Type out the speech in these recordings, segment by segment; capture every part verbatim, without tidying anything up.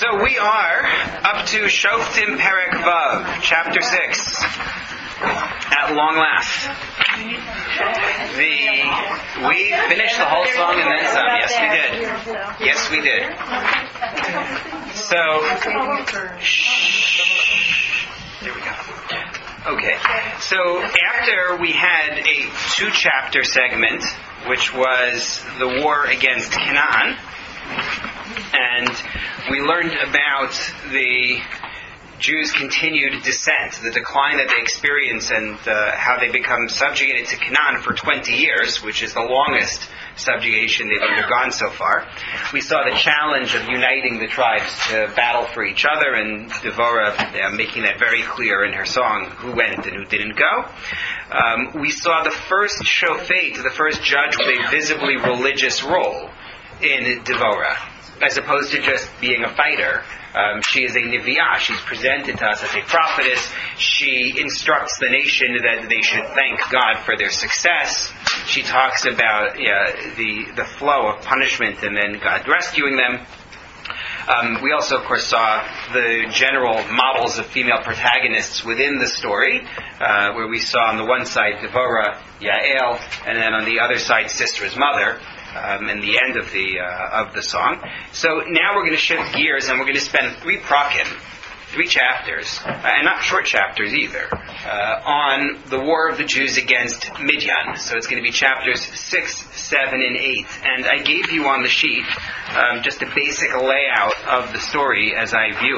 So we are up to Shoftim Perek Vav, chapter six, at long last. The we finished the whole song and then some. Yes, we did. Yes, we did. So, shh, there we go. Okay. So after we had a two-chapter segment, which was the war against Canaan, and we learned about the Jews' continued descent, the decline that they experience, and uh, how they become subjugated to Canaan for twenty years, which is the longest subjugation they've undergone so far. We saw the challenge of uniting the tribes to battle for each other, and Devorah uh, making that very clear in her song, who went and who didn't go. Um, we saw the first shofet, the first judge with a visibly religious role in Devorah, as opposed to just being a fighter. Um, she is a Nevi'ah. She's presented to us as a prophetess. She instructs the nation that they should thank God for their success. She talks about uh, the the flow of punishment and then God rescuing them. Um, we also, of course, saw the general models of female protagonists within the story, uh, where we saw on the one side Devorah, Yael, and then on the other side Sisera's mother. Um, and the end of the uh, of the song. So now we're going to shift gears and we're going to spend three prakim, three chapters, uh, and not short chapters either, uh, on the war of the Jews against Midian. So it's going to be chapters six, seven, and eight. And I gave you on the sheet um, just a basic layout of the story as I view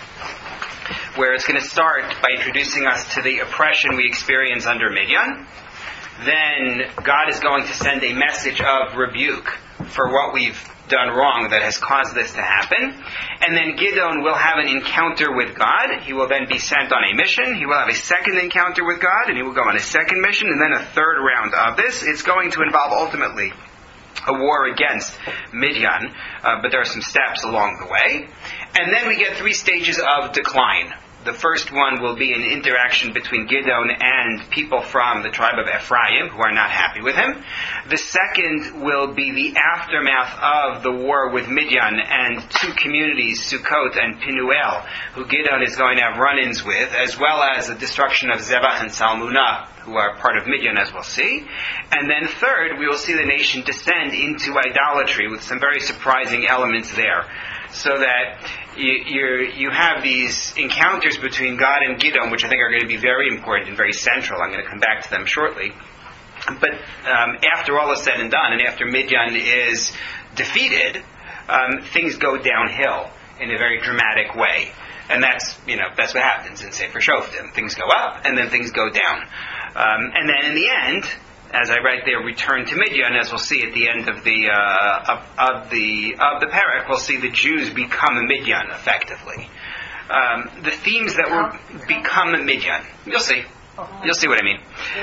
it, where it's going to start by introducing us to the oppression we experience under Midian. Then God is going to send a message of rebuke for what we've done wrong that has caused this to happen. And then Gideon will have an encounter with God. He will then be sent on a mission. He will have a second encounter with God, and he will go on a second mission, and then a third round of this. It's going to involve ultimately a war against Midian, uh, but there are some steps along the way. And then we get three stages of decline. The first one will be an interaction between Gideon and people from the tribe of Ephraim who are not happy with him. The second will be the aftermath of the war with Midian and two communities, Sukkot and Pinuel, who Gideon is going to have run-ins with, as well as the destruction of Zebach and Salmunah, who are part of Midian, as we'll see. And then third, we will see the nation descend into idolatry with some very surprising elements there. So that you you're, you have these encounters between God and Gideon, which I think are going to be very important and very central. I'm going to come back to them shortly. But um, after all is said and done, and after Midian is defeated, um, things go downhill in a very dramatic way. And that's, you know, that's what happens in Sefer Shoftim. Things go up, and then things go down. Um, and then in the end, as I write there, return to Midian, as we'll see at the end of the uh, of, of the of the parak, we'll see the Jews become Midian effectively. Um, the themes that will become Midian, you'll see, you'll see what I mean.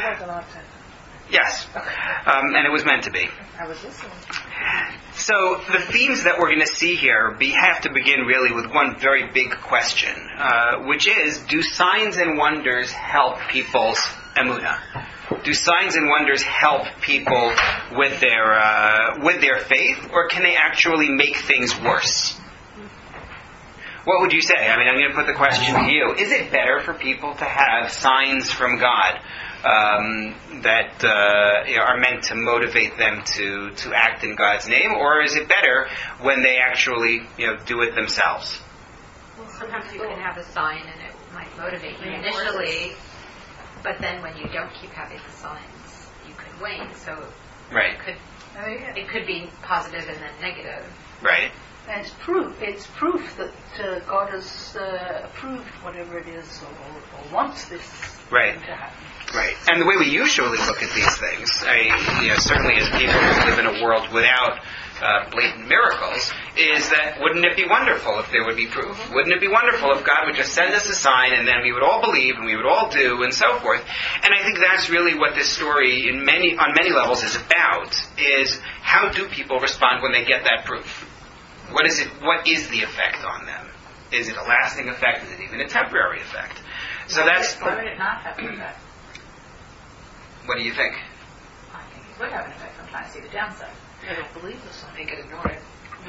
Yes, um, and it was meant to be. I was listening. So the themes that we're going to see here be, have to begin really with one very big question, uh, which is: do signs and wonders help people's emunah? Do signs and wonders help people with their uh, with their faith, or can they actually make things worse? What would you say? I mean, I'm going to put the question to you. Is it better for people to have signs from God um, that uh, you know, are meant to motivate them to, to act in God's name, or is it better when they actually you know do it themselves? Well, sometimes you can have a sign and it might motivate you initially. But then when you don't keep having the signs, you could wane. So right. it could it could be positive and then negative. Right. And it's proof. It's proof that uh, God has uh, approved whatever it is, or, or wants this right. to happen. Right. And the way we usually look at these things, I, you know, certainly as people who live in a world without uh, blatant miracles, is that wouldn't it be wonderful if there would be proof? Mm-hmm. Wouldn't it be wonderful if God would just send us a sign and then we would all believe and we would all do and so forth? And I think that's really what this story in many on many levels is about, is how do people respond when they get that proof? What is it? What is the effect on them? Is it a lasting effect? Is it even a temporary effect? So that's... Why would it not have an effect? What do you think? I think it would have an effect. I'm trying to see the downside. They don't believe the sign. They could ignore it.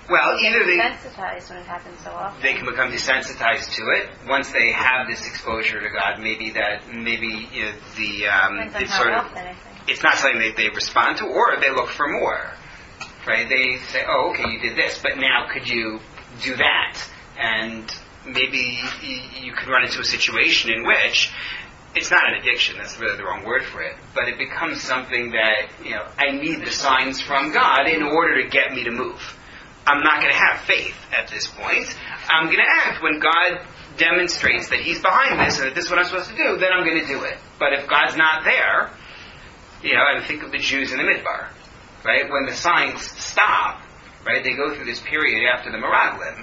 Well, either they desensitized when it happens so often. They can become desensitized to it once they have this exposure to God. Maybe that maybe you know, the um, it's sort of often, I think. It's not something that they respond to, or they look for more. Right? They say, "Oh, okay, you did this, but now could you do that?" And maybe you could run into a situation in which it's not an addiction, that's really the wrong word for it, but it becomes something that, you know, I need the signs from God in order to get me to move. I'm not going to have faith at this point. I'm going to act when God demonstrates that He's behind this and that this is what I'm supposed to do, then I'm going to do it. But if God's not there, you know, I think of the Jews in the Midbar, right? When the signs stop, right, they go through this period after the Meraglim,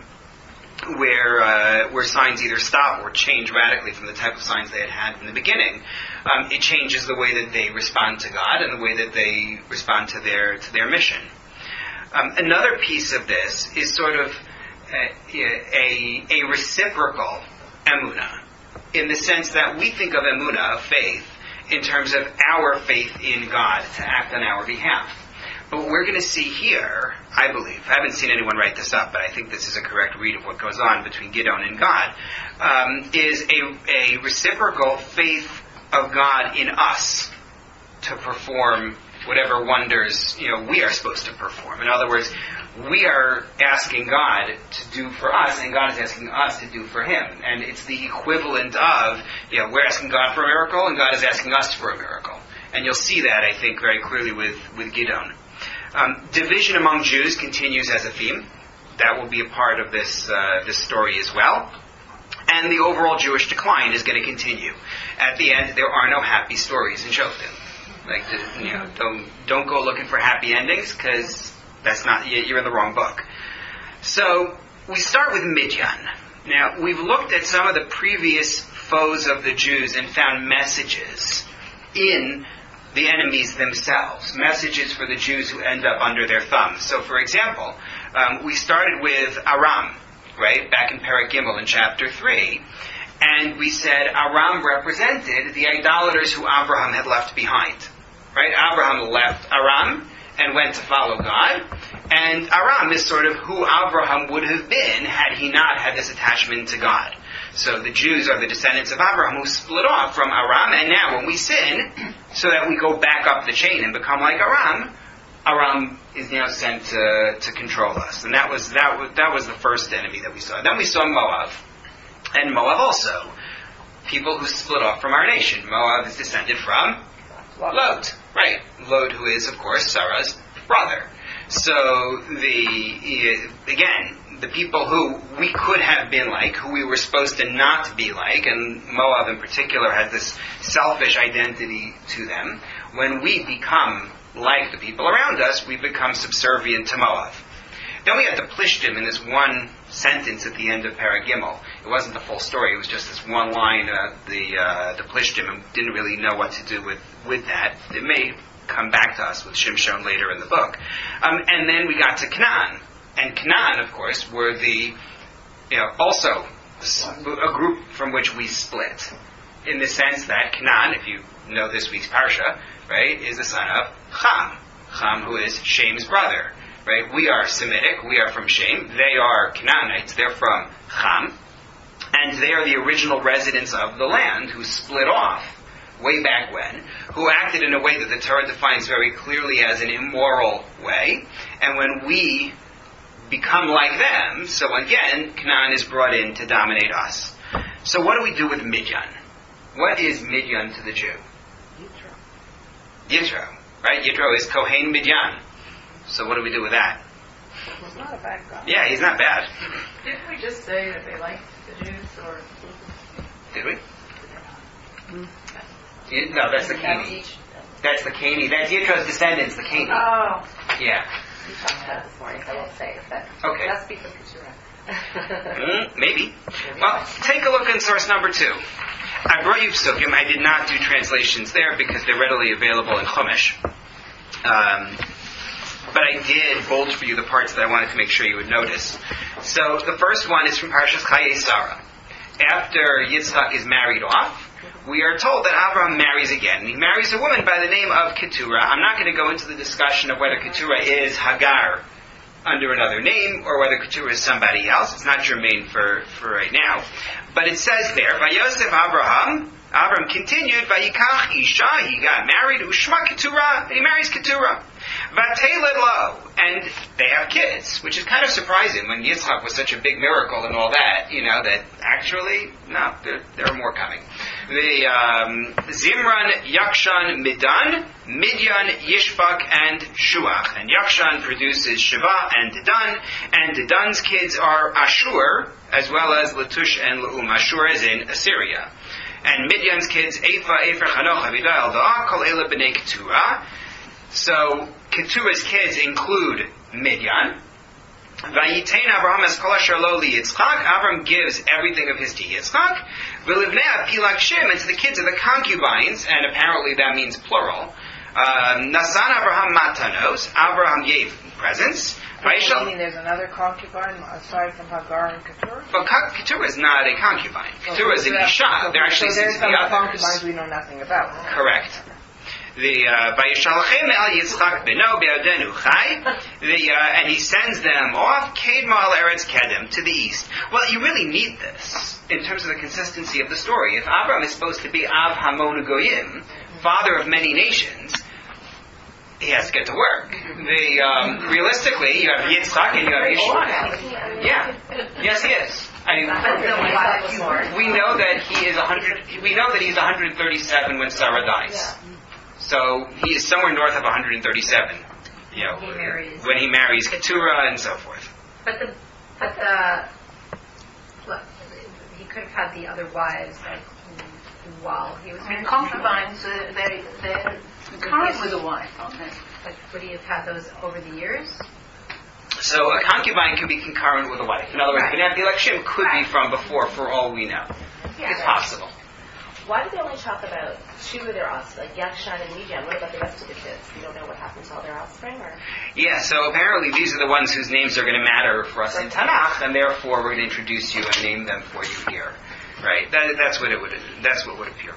where uh, where signs either stop or change radically from the type of signs they had had in the beginning. Um, it changes the way that they respond to God and the way that they respond to their to their mission. Um, another piece of this is sort of a, a, a reciprocal emunah, in the sense that we think of emunah, of faith, in terms of our faith in God to act on our behalf. But what we're going to see here, I believe, I haven't seen anyone write this up, but I think this is a correct read of what goes on between Gideon and God, um, is a, a reciprocal faith of God in us to perform whatever wonders, you know, we are supposed to perform. In other words, we are asking God to do for us, and God is asking us to do for Him. And it's the equivalent of, you know, we're asking God for a miracle, and God is asking us for a miracle. And you'll see that, I think, very clearly with, with Gideon. Um, division among Jews continues as a theme. That will be a part of this uh, this story as well. And the overall Jewish decline is going to continue. At the end, there are no happy stories in Shoftim. Like, you know, don't don't go looking for happy endings, because that's not, you're in the wrong book. So we start with Midian. Now, we've looked at some of the previous foes of the Jews and found messages in the enemies themselves, messages for the Jews who end up under their thumb. So, for example, um, we started with Aram, right, back in Perek Gimel in chapter three, and we said Aram represented the idolaters who Abraham had left behind. Right? Abraham left Aram and went to follow God, and Aram is sort of who Abraham would have been had he not had this attachment to God. So the Jews are the descendants of Abraham who split off from Aram, and now when we sin, so that we go back up the chain and become like Aram, Aram is now sent to, to control us. And that was, that was that was the first enemy that we saw. Then we saw Moab. And Moab also, people who split off from our nation. Moab is descended from Lot. Right. Lot, who is, of course, Sarah's brother. So, the again, the people who we could have been like, who we were supposed to not be like, and Moab in particular has this selfish identity to them, when we become like the people around us, we become subservient to Moab. Then we had the Plishtim in this one sentence at the end of Perek Gimel. It wasn't the full story, it was just this one line, uh, the uh, the Plishtim, and didn't really know what to do with, with that. It may come back to us with Shimshon later in the book. Um, and then we got to Canaan. And Canaan, of course, were the, you know, also a group from which we split. In the sense that Canaan, if you know this week's Parsha, right, is the son of Cham. Cham, who is Shem's brother. Right? We are Semitic, we are from Shem. They are Canaanites, they're from Cham. And they are the original residents of the land who split off way back when, who acted in a way that the Torah defines very clearly as an immoral way. And when we become like them, so again, Canaan is brought in to dominate us. So what do we do with Midian? What is Midian to the Jew? Yitro. Yitro, right? Yitro is Kohen Midian. So what do we do with that? He's not a bad guy. Yeah, he's not bad. Didn't we just say that they liked the Jews, or? Did we? You, no, that's the Canaanite. That's the Canaanite. That's Yitro's descendants, the Canaanite. Oh. Yeah. We talked about it this morning, so I won't say it. But Okay. Let's speak of Keturah. Mm, maybe. Well, take a look in source number two. I brought you Psukim. I did not do translations there because they're readily available in Chumash. Um, but I did bold for you the parts that I wanted to make sure you would notice. So the first one is from Parshas Chayei Sarah. After Yitzchak is married off, we are told that Abraham marries again. He marries a woman by the name of Keturah. I'm not going to go into the discussion of whether Keturah is Hagar under another name, or whether Keturah is somebody else. It's not germane for, for right now. But it says there, Vayosef Abraham, Abraham continued, Vayikach Isha, he got married, Ushma Keturah, he marries Keturah. Vateled lo, and they have kids, which is kind of surprising when Yitzchak was such a big miracle and all that, you know, that actually, no, there, there are more coming. The um, Zimran, Yakshan, Midan, Midyan, Yishbak, and Shuach. And Yakshan produces Shiva and Dedan, and Dedan's kids are Ashur, as well as Latush and Leum. Ashur is in Assyria. And Midyan's kids, Ephah, Ephah, Chanoch, Avidai, Eldah, Kol Ela B'nei Keturah. So, Keturah's kids include Midyan. Vayitein Avraham es kol asher lo li Yitzchak. Avram gives everything of his to Yitzchak. V'livnei Pilak Shim, and to the kids of the concubines, and apparently that means plural. Um, Nasan Avraham matanos. Avraham gave presents. Meaning there's another concubine aside from Hagar and Keturah? But Keturah is not a concubine. Keturah is an Isha. There actually so seems to there's be some others. concubines we know nothing about. Correct. The Vayishalachem el Yitzchak beno be'odenu chai, the uh, and he sends them off Kedma al Eretz Kedem to the east. Well, you really need this in terms of the consistency of the story. If Abraham is supposed to be Av Hamon Goyim, father of many nations, he has to get to work. The um, realistically, you have Yitzchak and you have Yishmael. Yeah, yes, he is. I mean, we know that he is a hundred. We know that he's one hundred thirty-seven when Sarah dies. So he is somewhere north of one hundred thirty-seven, you know, he marries. when he marries Keturah and so forth. But the, but the, well, he could have had the other wives like while he was. I mean, concubines, uh, they they're current with a wife, aren't they? But would he have had those over the years? So a concubine could be concurrent with a wife. In other words, Right. Bnei Pilak Shim could Right. be from before, for all we know. Yeah. It's possible. Why do they only talk about two of their offspring, like Yakshan and Midyan? What about the rest of the kids? You don't know what happened to all their offspring, or? Yeah, so apparently these are the ones whose names are going to matter for us in Tanakh, and therefore we're going to introduce you and name them for you here. Right? That, that's what it would. That's what would appear.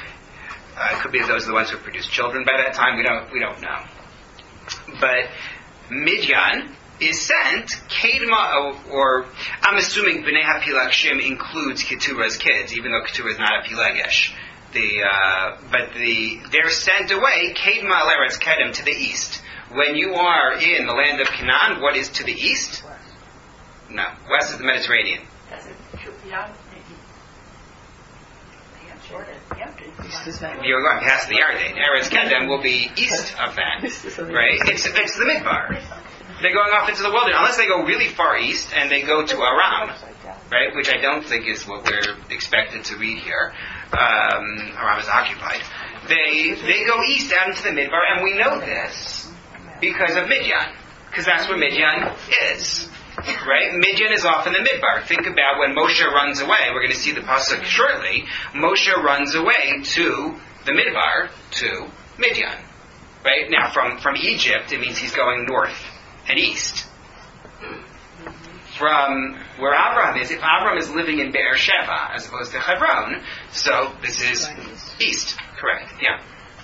Uh, it could be that those are the ones who produced children by that time. We don't. We don't know. But Midyan is sent, Kedma, or I'm assuming Bnei HaPilak Shim includes Keturah's kids, even though Keturah is not a Pilegesh. The, uh, but the, they're sent away, Kedma al Eretz Kedem, to the east. When you are in the land of Canaan, what is to the east? No, west is the Mediterranean. That's it. Yeah. Jordan. You're going past the Yarden. Eretz Kedem will be east of that, right? It's, it's the Midbar. They're going off into the wilderness, unless they go really far east and they go to Aram, right? Which I don't think is what we're expected to read here. Um, Aram is occupied. They they go east out into the Midbar, and we know this because of Midyan, because that's where Midyan is, right? Midyan is off in the Midbar. Think about when Moshe runs away. We're going to see the pasuk shortly. Moshe runs away to the Midbar, to Midyan, right? Now, from from Egypt, it means he's going north and east. From where Abraham is, if Abraham is living in Be'er Sheva as opposed to Hebron, so this is east. Correct, yeah.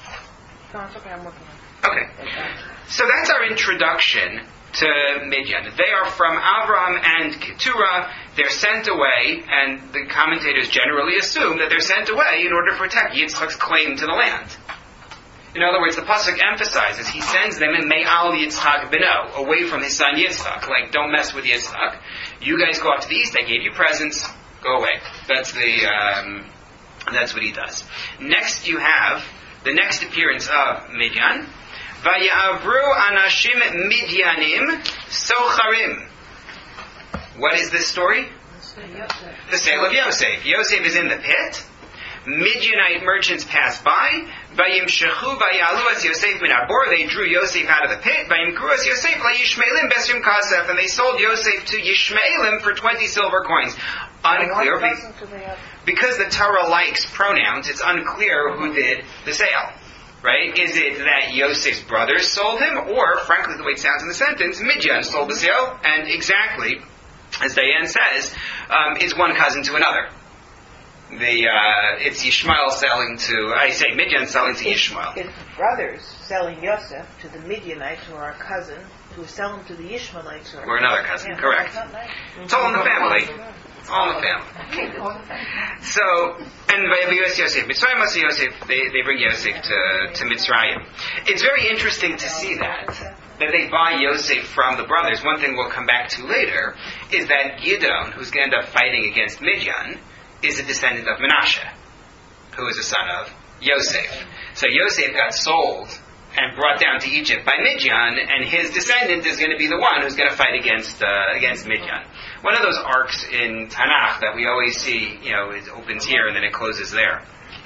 Okay. So that's our introduction to Midyan. They are from Abraham and Keturah. They're sent away, and the commentators generally assume that they're sent away in order to protect Yitzchak's claim to the land. In other words, the pasuk emphasizes he sends them in Me'al Yitzchak Beno, away from his son Yitzchak. Like, don't mess with Yitzchak. You guys go off to the east. I gave you presents. Go away. That's the um, that's what he does. Next, you have the next appearance of Midyan. Vayavru anashim Midyanim socharim. What is this story? The sale of Yosef. Yosef is in the pit. Midianite merchants passed by. Vayimshechu vayalu as Yosef min habor. They drew Yosef out of the pit. Vayimkru as Yosef la Yishmaelim besrim kasef. And they sold Yosef to Yishmaelim for twenty silver coins. Unclear. Because the Torah likes pronouns, it's unclear who did the sale. Right? Is it that Yosef's brothers sold him? Or, frankly, the way it sounds in the sentence, Midyan sold the sale. And exactly, as Diane says, um, is one cousin to another. The uh, it's Yishmael selling to, I say Midyan selling to Yishmael. It's brothers selling Yosef to the Midianites, who are a cousin to sell them to the Ishmaelites. Or another cousin, Yeah, correct. that's not nice. It's all in the family. It's all in the family. So, and by Yosef, Mitzrayim Masa Yosef, they, they bring Yosef to, to Mitzrayim. It's very interesting to see that, that they buy Yosef from the brothers. One thing we'll come back to later is that Gideon, who's going to end up fighting against Midian, is a descendant of Menashe, who is a son of Yosef. So Yosef got sold and brought down to Egypt by Midian, and his descendant is going to be the one who's going to fight against uh, against Midian. One of those arcs in Tanakh that we always see, you know, it opens here and then it closes there.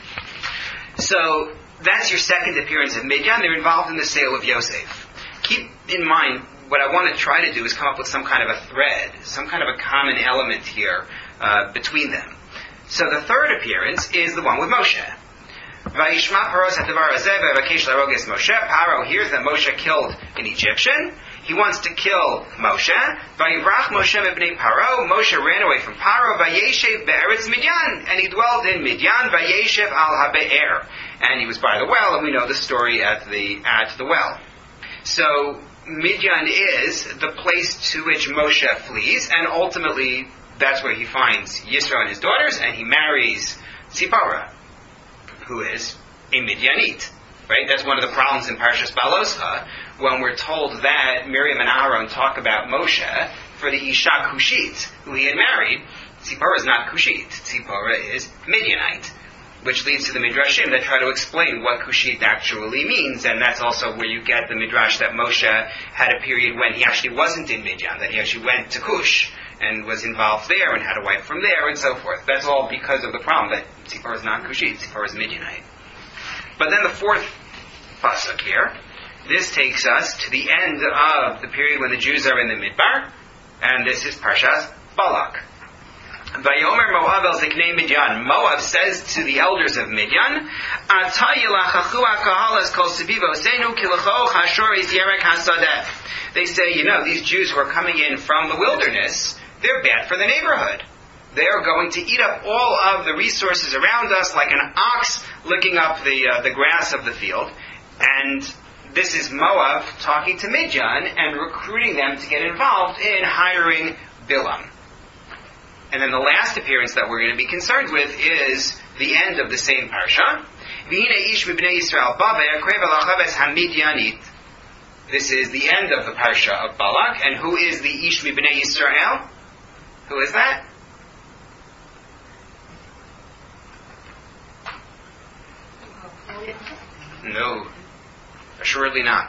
So that's your second appearance of Midian. They're involved in the sale of Yosef. Keep in mind, what I want to try to do is come up with some kind of a thread, some kind of a common element here uh, between them. So the third appearance is the one with Moshe. Vayishma Paro Sadavar Azeh Vakesh Laroges Moshe. Paro hears that Moshe killed an Egyptian. He wants to kill Moshe. Vayivrach Moshe mebnei Paro. Moshe ran away from Paro. Vayeshev be'eretz Midian, and he dwelled in Midian. Vayeshev al habe'er, and he was by the well, and we know the story at the at the well. So Midian is the place to which Moshe flees, and ultimately that's where he finds Yisro and his daughters, and he marries Tzipora, who is a Midianite. Right? That's one of the problems in Parshas Baloscha, when we're told that Miriam and Aaron talk about Moshe for the Isha Kushit, who he had married. Tzipora is not Kushit. Tzipora is Midianite, which leads to the Midrashim that try to explain what Kushit actually means, and that's also where you get the Midrash that Moshe had a period when he actually wasn't in Midian, that he actually went to Cush and was involved there and had a wife from there and so forth. That's all because of the problem that Tzipora is not Kushit, Tzipora is Midianite. But then the fourth pasuk here, this takes us to the end of the period when the Jews are in the Midbar, and this is Parshas Balak. Vayomer Moab el Ziknei Midian. Moab says to the elders of Midian, Ata yilachachu hakahalas kol sebivo seinu kilacho chashor is yerek hasadeh. They say, you know, these Jews who are coming in from the wilderness, they're bad for the neighborhood. They are going to eat up all of the resources around us like an ox licking up the uh, the grass of the field. And this is Moab talking to Midian and recruiting them to get involved in hiring Bilam. And then the last appearance that we're going to be concerned with is the end of the same parsha. This is the end of the parsha of Balak. And who is the Ish Mibnei Yisrael? Who is that? No, assuredly not.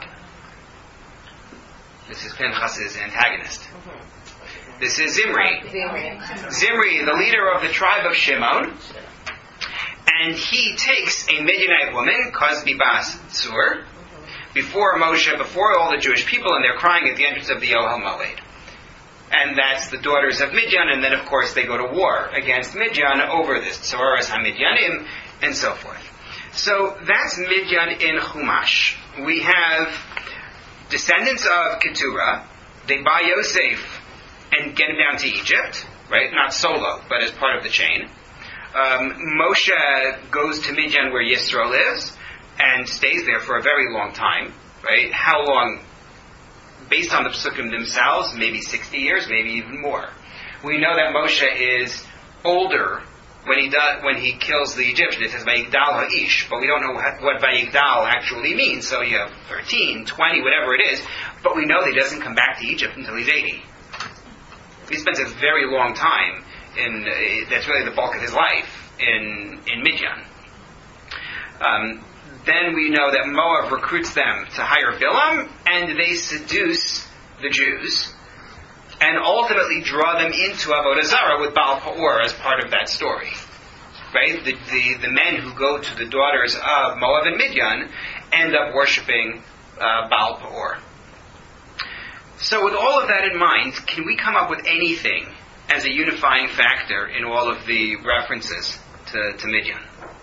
This is Pinchas's antagonist. Mm-hmm. This is Zimri. Zimri. Zimri, the leader of the tribe of Shimon. And he takes a Midianite woman, Kozbi Bas Tzur, before Moshe, before all the Jewish people, and they're crying at the entrance of the Ohel Moed. And that's the daughters of Midian, and then of course they go to war against Midian over this, Tzoras HaMidyanim, and so forth. So that's Midian in Chumash. We have descendants of Keturah. They buy Yosef and get him down to Egypt, right? Not solo, but as part of the chain. Um, Moshe goes to Midian where Yisro lives and stays there for a very long time, right? How long? Based on the Psukim themselves, maybe sixty years, maybe even more. We know that Moshe is older when he does, when he kills the Egyptian. It says Vayigdal Ha'ish, but we don't know what, what Vayigdal actually means. So you have thirteen, twenty, whatever it is. But we know that he doesn't come back to Egypt until he's eighty. He spends a very long time in. Uh, that's really the bulk of his life in in Midian. Um, then we know that Moab recruits them to hire Bilam, and they seduce the Jews, and ultimately draw them into Avodah Zarah with Baal Peor as part of that story. Right? The, the, the men who go to the daughters of Moab and Midian end up worshipping uh, Baal Peor. So with all of that in mind, can we come up with anything as a unifying factor in all of the references to, to Midian?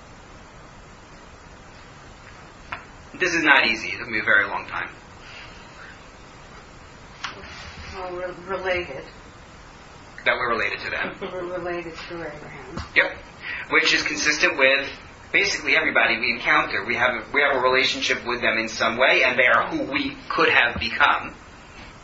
This is not easy. It took me a very long time. Well, we're related. That we're related to them. We're related to Abraham. Yep. Which is consistent with basically everybody we encounter. We have a, we have a relationship with them in some way, and they are who we could have become.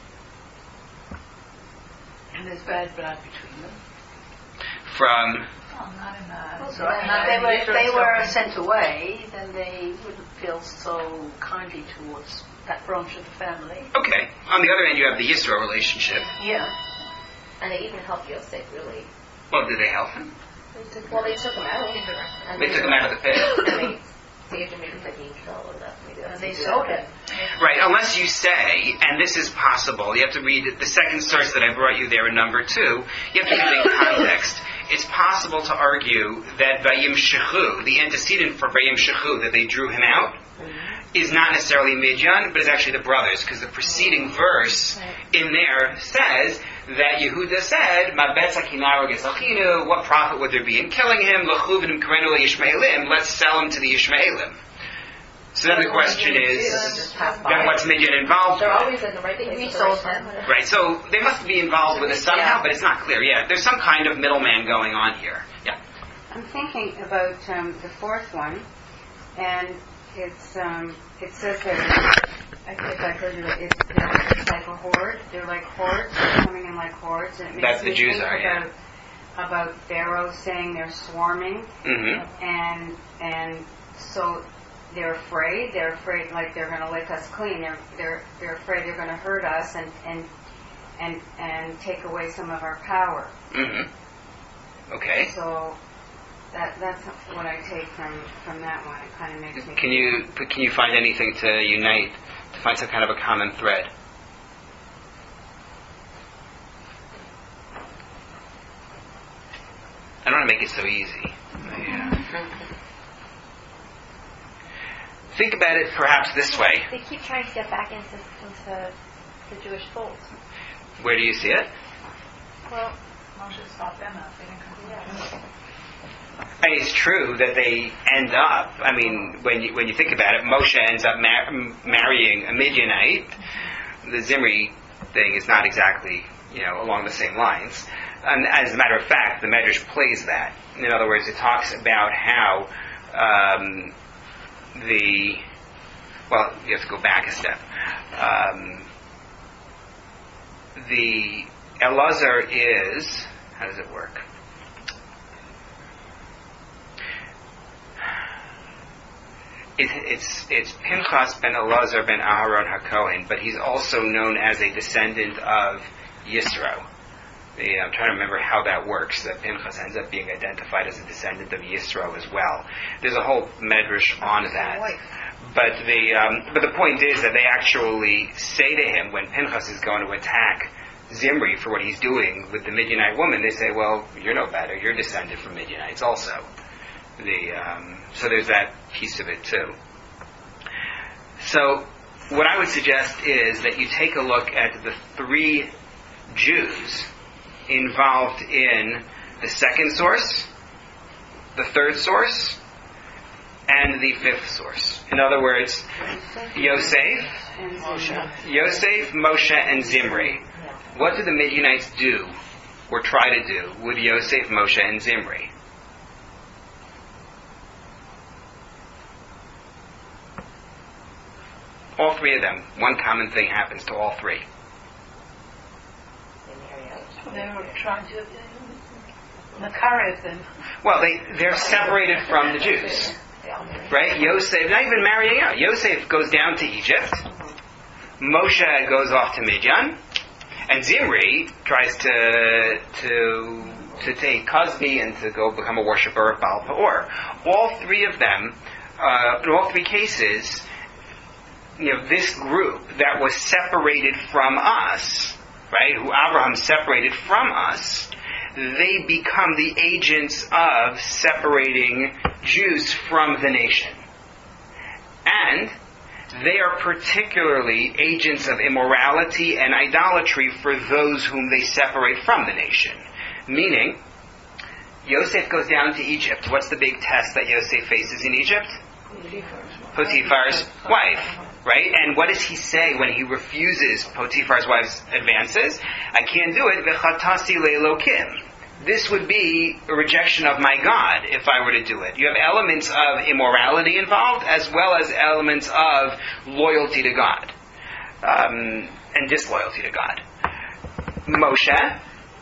there's bad blood between them. From Oh, not in that. Well, so Not if in they the were, if they Israel were story. sent away, then they wouldn't feel so kindly towards that branch of the family. okay. On the other hand, you have the Yisro relationship. Yeah. And they even helped Yosef, really. Well, did they help him? Well, they took him out. And They took him out of the pit. And they saved him maybe that he killed or that. Maybe that's And they what did. sold him. Right, unless you say, and this is possible, you have to read the second source that I brought you there in number two, you have to read it in context. It's possible to argue that Vayim Shechu, the antecedent for Vayim Shechu, that they drew him out, is not necessarily Midian, but is actually the brothers, because the preceding verse in there says that Yehuda said, "Mabetz hakinaro gesachinu." What profit would there be in killing him? L'chuvim karenu leYishmaelim. Let's sell him to the Yishmaelim. So then the question is, then what's Midian involved They're with? always in the right place. We at the sold right them. time. Right, so they must be involved with it somehow, but it's not clear. Yeah, there's some kind of middleman going on here. Yeah. I'm thinking about um, the fourth one, and it's um, it says that I think I heard it. It's, it's like a horde. They're like hordes. They're coming in like hordes, and it makes That's the me Jews think are, yeah. about about Pharaoh saying they're swarming, Mm-hmm. and and so they're afraid. They're afraid like they're going to lick us clean. They're they're they're afraid they're going to hurt us and and and and take away some of our power. Mm-hmm. Okay. So that that's what I take from, from that one. It kind of makes me. Can you can you find anything to unite, to find some kind of a common thread? I don't want to make it so easy. Yeah. Think about it perhaps this way. They keep trying to get back into, into the Jewish fold. Where do you see it? Well, Moshe stopped them out. They didn't come to yeah. I mean, it's true that they end up, I mean, when you, when you think about it, Moshe ends up mar- marrying a Midianite. The Zimri thing is not exactly, you know, along the same lines. And as a matter of fact, the Medrash plays that. In other words, it talks about how um, the, well, you have to go back a step. Um, the Elazar is, how does it work? It, it's it's Pinchas ben Elazar ben Aharon HaKohen, but he's also known as a descendant of Yisro. The, I'm trying to remember how that works, that Pinchas ends up being identified as a descendant of Yisro as well. There's a whole medrash on that. But the um, but the point is that they actually say to him, when Pinchas is going to attack Zimri for what he's doing with the Midianite woman, they say, well, you're no better, you're descended from Midianites also. The um, so there's that piece of it too. So what I would suggest is that you take a look at the three Jews involved in the second source, the third source, and the fifth source. In other words, Yosef, Yosef, Moshe, and Zimri. What did the Midianites do, or try to do, with Yosef, Moshe, and Zimri? All three of them. One common thing happens to all three. They were trying to Makarev them. Well, they, they're separated from the Jews. Right? Yosef, not even marrying out. Yosef goes down to Egypt. Moshe goes off to Midian. And Zimri tries to to to take Cosby and to go become a worshiper of Baal Peor. All three of them, uh, in all three cases, you know, this group that was separated from us, right, who Abraham separated from us, they become the agents of separating Jews from the nation. And they are particularly agents of immorality and idolatry for those whom they separate from the nation. Meaning, Yosef goes down to Egypt. What's the big test that Yosef faces in Egypt? Potiphar's wife. Right? And what does he say when he refuses Potiphar's wife's advances? I can't do it. V'chatasi le'elokim. This would be a rejection of my God if I were to do it. You have elements of immorality involved as well as elements of loyalty to God um, and disloyalty to God. Moshe,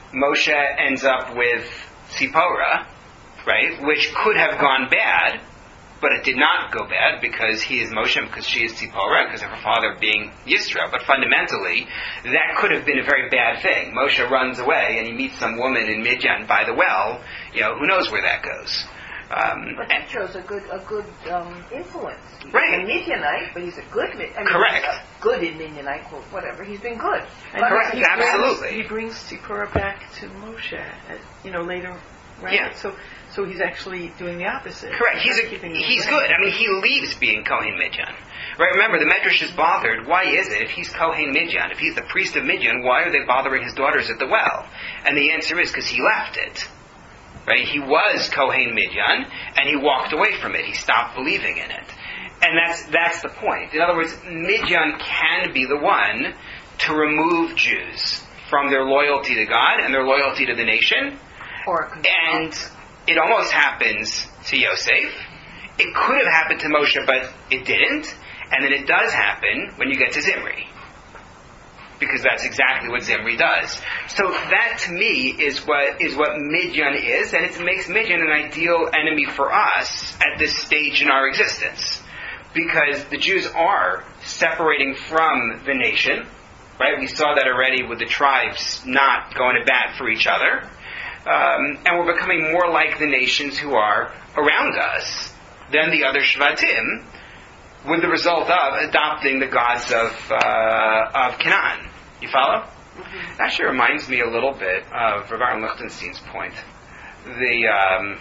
Moshe ends up with Tzipora, right, which could have gone bad, but it did not go bad because he is Moshe, because she is Tzipora, because of her father being Yisro. But fundamentally, that could have been a very bad thing. Moshe runs away and he meets some woman in Midian by the well. You know, who knows where that goes? Um, but that shows a good a good um, influence. He's right. a Midianite, but he's a good Mid- I mean, correct. A good in Midianite, or whatever. He's been good. And correct. He Absolutely. Brings, he brings Tzipora back to Moshe, uh, you know, later, right? Yeah. So, so he's actually doing the opposite. Correct. He's a, he's good. I mean, he leaves being Kohen Midian. Right. Remember, the Medrash is bothered. Why is it if he's Kohen Midian, if he's the priest of Midian, why are they bothering his daughters at the well? And the answer is because he left it. Right? He was Kohen Midian, and he walked away from it. He stopped believing in it. And that's that's the point. In other words, Midian can be the one to remove Jews from their loyalty to God and their loyalty to the nation. Or and it almost happens to Yosef. It could have happened to Moshe, but it didn't. And then it does happen when you get to Zimri. Because that's exactly what Zimri does. So that, to me, is what is what Midian is, and it makes Midian an ideal enemy for us at this stage in our existence. Because the Jews are separating from the nation, right? We saw that already with the tribes not going to bat for each other. Um, and we're becoming more like the nations who are around us than the other Shvatim, with the result of adopting the gods of uh, of Canaan. You follow? Mm-hmm. That actually reminds me a little bit of Rav Aaron Lichtenstein's point. The um,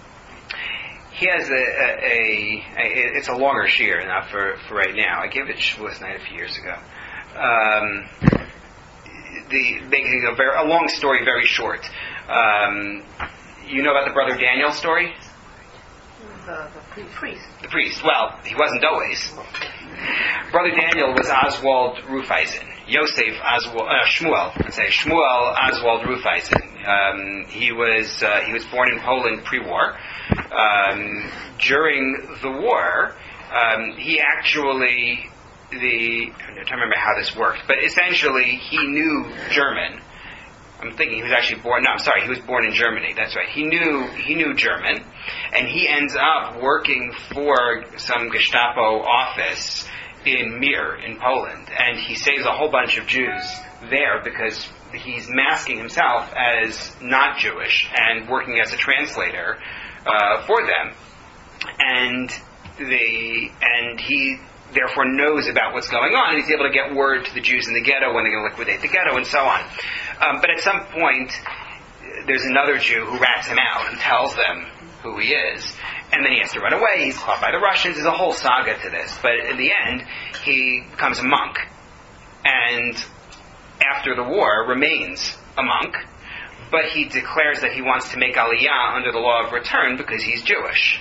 he has a, a, a, a it's a longer shiur, not for, for right now. I gave it Shavuos night a few years ago. Um, the making a very a long story very short. Um, you know about the brother Daniel story? The, the priest. The priest. Well, he wasn't always. Brother Daniel was Oswald Rufeisen. Yosef Oswald, uh, Shmuel. Let's say Shmuel Oswald Rufeisen. Um, he was uh, he was born in Poland pre-war. Um, during the war, um, he actually the I'm trying to remember how this worked, but essentially he knew German. I'm thinking he was actually born. No, I'm sorry. He was born in Germany. That's right. He knew he knew German, and he ends up working for some Gestapo office in Mir in Poland, and he saves a whole bunch of Jews there because he's masking himself as not Jewish and working as a translator uh, for them, and the and he therefore knows about what's going on, and he's able to get word to the Jews in the ghetto when they're going to liquidate the ghetto and so on. Um, but at some point, there's another Jew who rats him out and tells them who he is, and then he has to run away. He's caught by the Russians. There's a whole saga to this. But in the end, he becomes a monk, and after the war, remains a monk, but he declares that he wants to make Aliyah under the law of return because he's Jewish.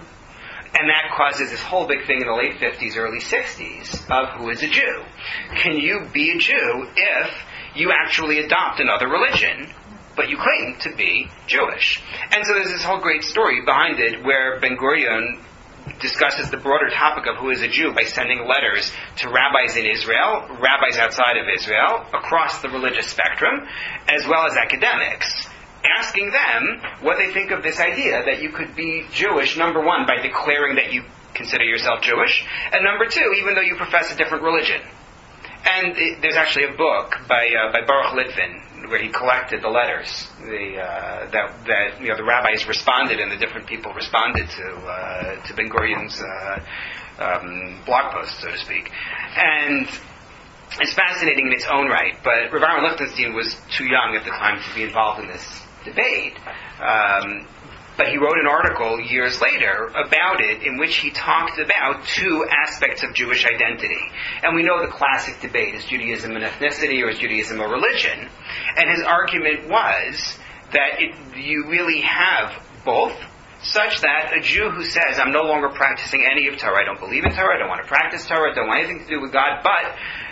And that causes this whole big thing in the late fifties, early sixties of who is a Jew. Can you be a Jew if you actually adopt another religion, but you claim to be Jewish? And so there's this whole great story behind it where Ben Gurion discusses the broader topic of who is a Jew by sending letters to rabbis in Israel, rabbis outside of Israel, across the religious spectrum, as well as academics, asking them what they think of this idea that you could be Jewish, number one, by declaring that you consider yourself Jewish, and number two, even though you profess a different religion. And it, there's actually a book by uh, by Baruch Litvin where he collected the letters the uh, that that you know the rabbis responded and the different people responded to uh, to Ben Gurion's uh, um, blog post, so to speak, and it's fascinating in its own right. But Rav Aaron Lichtenstein was too young at the time to be involved in this debate. Um, But he wrote an article years later about it in which he talked about two aspects of Jewish identity. And we know the classic debate, is Judaism an ethnicity or is Judaism a religion? And his argument was that it, you really have both, such that a Jew who says, I'm no longer practicing any of Torah, I don't believe in Torah, I don't want to practice Torah, I don't want anything to do with God, but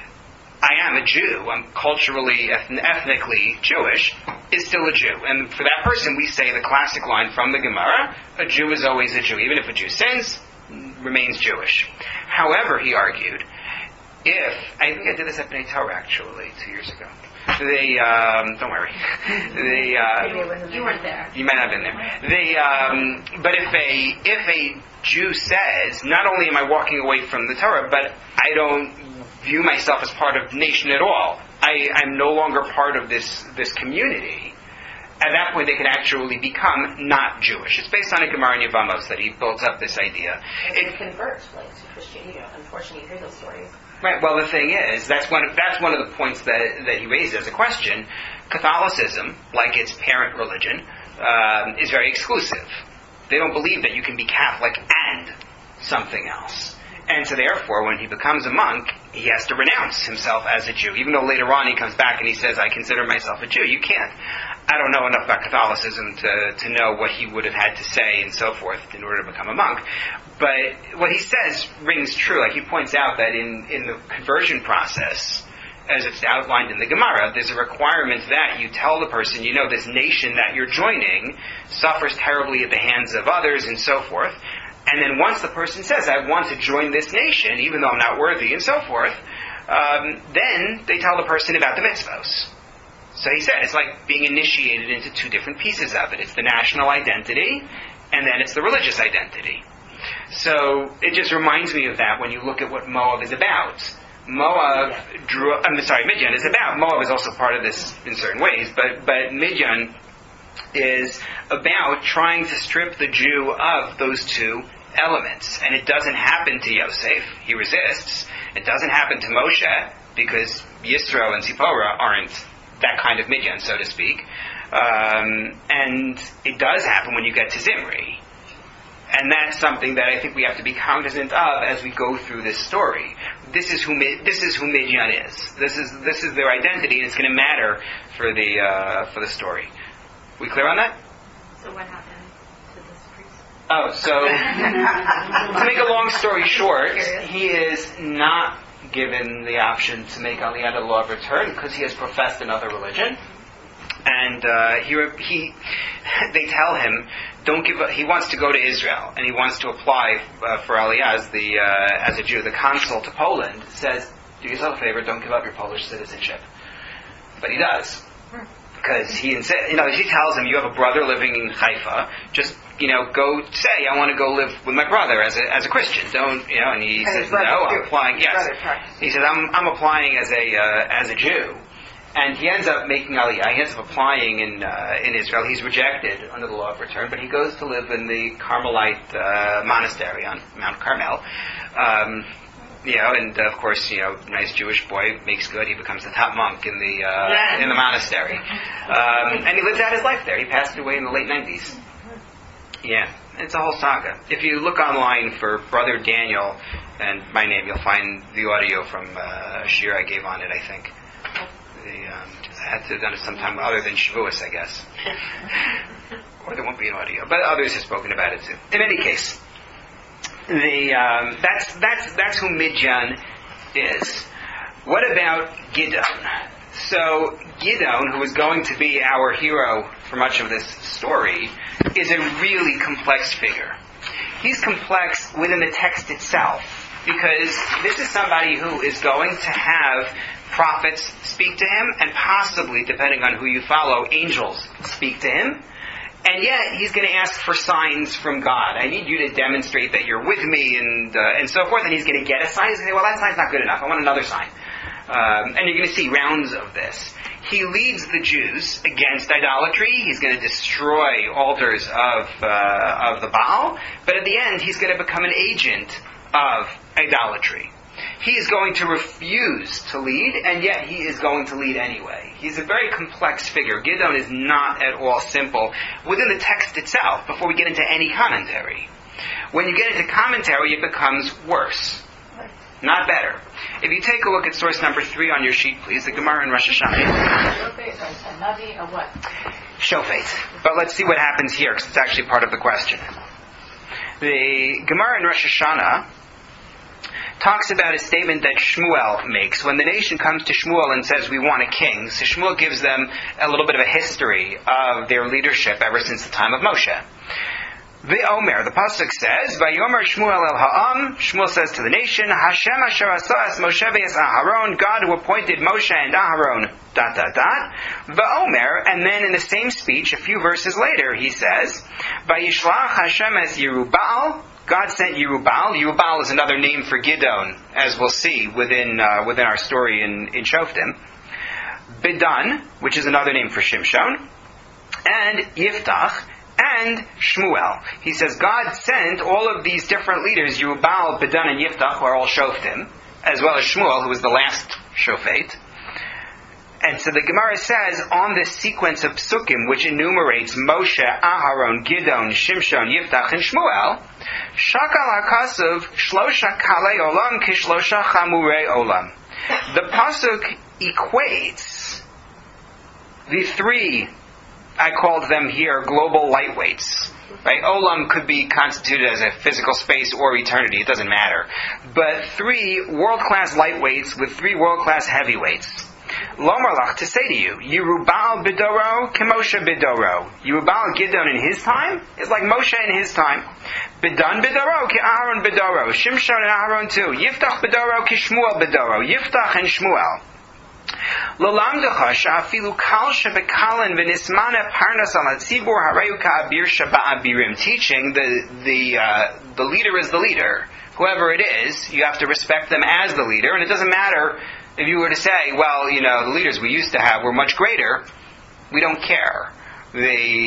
I am a Jew, I'm culturally, ethn- ethnically Jewish, is still a Jew. And for that person, we say the classic line from the Gemara, a Jew is always a Jew. Even if a Jew sins, remains Jewish. However, he argued, if, I think I did this at Bnei Torah actually, two years ago, They, um, don't worry. They, uh, You weren't there. you might not have been there. They, um, but if a if a Jew says, not only am I walking away from the Torah, but I don't view myself as part of the nation at all. I, I'm no longer part of this this community. At that point, they can actually become not Jewish. It's based on a Gemara in Yevamos that he builds up this idea. It converts like to Christianity. You know, unfortunately, you hear those stories. Right. Well, the thing is, that's one of, that's one of the points that that he raises as a question. Catholicism, like its parent religion, um, is very exclusive. They don't believe that you can be Catholic and something else. And so therefore, when he becomes a monk, he has to renounce himself as a Jew. Even though later on he comes back and he says, I consider myself a Jew. You can't. I don't know enough about Catholicism to, to know what he would have had to say and so forth in order to become a monk. But what he says rings true. Like he points out that in, in the conversion process, as it's outlined in the Gemara, there's a requirement that you tell the person, you know, this nation that you're joining suffers terribly at the hands of others and so forth. And then once the person says, I want to join this nation, even though I'm not worthy, and so forth, um, then they tell the person about the mitzvos. So he said, it's like being initiated into two different pieces of it. It's the national identity, and then it's the religious identity. So it just reminds me of that when you look at what Moab is about. Moab drew, I'm sorry, Midian is about. Moab is also part of this in certain ways, but, but Midian is about trying to strip the Jew of those two elements. And it doesn't happen to Yosef. He resists. It doesn't happen to Moshe because Yisro and Zipporah aren't that kind of Midian, so to speak. Um, and it does happen when you get to Zimri. And that's something that I think we have to be cognizant of as we go through this story. This is who this is who Midian is. This is this is their identity, and it's going to matter for the uh, for the story. We clear on that? So what happened to this priest? Oh, so to make a long story short, he is not given the option to make Aliyah to the law of return because he has professed another religion. And uh, he, he, they tell him, don't give. A, he wants to go to Israel, and he wants to apply uh, for Aliyah as the uh, as a Jew. The consul to Poland says, "Do yourself a favor, don't give up your Polish citizenship." But he does, because he insists. You know, he tells him, "You have a brother living in Haifa. Just, you know, go say I want to go live with my brother as a as a Christian. Don't, you know?" And he And says, his brother "No, I'm too. applying." His Yes, brother practices. he says, "I'm I'm applying as a uh, as a Jew." And he ends up making Aliyah. He ends up applying in uh, in Israel. He's rejected under the law of return, but he goes to live in the Carmelite uh, monastery on Mount Carmel. Um, you know, and of course, you know, nice Jewish boy makes good. He becomes the top monk in the uh, in the monastery, um, and he lives out his life there. He passed away in the late nineties. Yeah, it's a whole saga. If you look online for Brother Daniel and my name, you'll find the audio from uh, a shir I gave on it, I think. The, um, I had to have done it sometime other than Shavuos, I guess. Or there won't be an audio. But others have spoken about it too. In any case, the um, that's that's that's who Midian is. What about Gidon? So Gidon, who is going to be our hero for much of this story, is a really complex figure. He's complex within the text itself, because this is somebody who is going to have prophets speak to him, and possibly, depending on who you follow, angels speak to him. And yet, he's going to ask for signs from God. I need you to demonstrate that you're with me, and uh, and so forth. And he's going to get a sign. He's going to say, well, that sign's not good enough. I want another sign. Um, and you're going to see rounds of this. He leads the Jews against idolatry. He's going to destroy altars of uh, of the Baal. But at the end, he's going to become an agent of idolatry. He is going to refuse to lead, and yet he is going to lead anyway. He's a very complex figure. Gidon is not at all simple within the text itself, before we get into any commentary. When you get into commentary, it becomes worse, not better. If you take a look at source number three on your sheet, please, the Gemara in Rosh Hashanah. A Navi, a what? Shofet. But let's see what happens here, because it's actually part of the question. The Gemara in Rosh Hashanah talks about a statement that Shmuel makes. When the nation comes to Shmuel and says, we want a king, so Shmuel gives them a little bit of a history of their leadership ever since the time of Moshe. The Omer, the pasuk says, "Vayomer Shmuel el Ha'am." Shmuel says to the nation, "Hashem asher asa es Moshe v'es Aharon." God who appointed Moshe and Aharon. Dot dot dot. The Omer, and then in the same speech, a few verses later, he says, "Vayishlach Hashem es Yerubal." God sent Yerubal. Yerubal is another name for Gidon, as we'll see within uh, within our story in in Shoftim. Bidan, which is another name for Shimshon, and Yiftach. And Shmuel. He says God sent all of these different leaders, Yerubal, Bidan, and Yiftach, who are all Shoftim, as well as Shmuel, who was the last Shofet. And so the Gemara says, on this sequence of Psukim, which enumerates Moshe, Aharon, Gidon, Shimshon, Yiftach, and Shmuel, Shakal HaKasuv, Shlosha Kalei Olam, Kishlosha Chamurei Olam. The Pasuk equates the three, I called them here global lightweights. Right? Olam could be constituted as a physical space or eternity. It doesn't matter. But three world-class lightweights with three world-class heavyweights. Lomarlach, to say to you, Yerubal Bidoro, Kemoshe Bidoro. Yerubal Gidon in his time is like Moshe in his time. Bidan Bidoro, Ki Aharon Bidoro. Shimshon and Aharon too. Yiftach Bidoro, Ki Shmuel Bidoro. Yiftach and Shmuel. Lalamdacha sha'afilu kal shebekalan v'nismana parnas al hatzibur harayu ka'abir shaba'abirim. Teaching the the uh, the leader is the leader. Whoever it is, you have to respect them as the leader, and it doesn't matter if you were to say, well, you know, the leaders we used to have were much greater. We don't care. The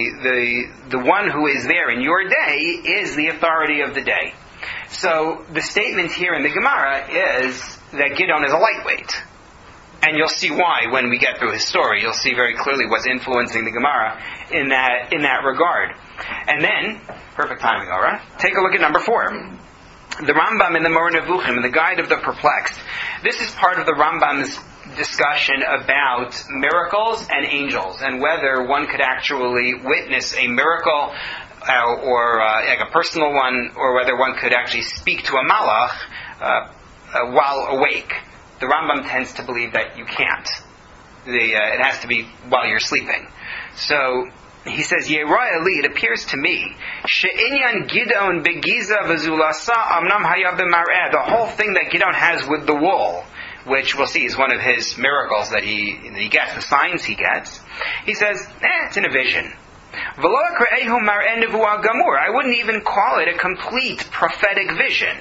the the one who is there in your day is the authority of the day. So the statement here in the Gemara is that Gidon is a lightweight. And you'll see why when we get through his story. You'll see very clearly what's influencing the Gemara in that in that regard. And then, perfect timing, all right? Take a look at number four. The Rambam in the Moreh Nevuchim, in the Guide of the Perplexed. This is part of the Rambam's discussion about miracles and angels, and whether one could actually witness a miracle uh, or uh, like a personal one, or whether one could actually speak to a malach uh, uh, while awake. The Rambam tends to believe that you can't. The, uh, it has to be while you're sleeping. So he says, Yeroi Ali, it appears to me, she'inyan Gidon begiza v'zulasa amnam haya b'mar'eh. The whole thing that Gidon has with the wool, which we'll see is one of his miracles that he that he gets, the signs he gets. He says, eh, it's in a vision. V'lo akra'ehu mar'eh nevuah gamur. I wouldn't even call it a complete prophetic vision.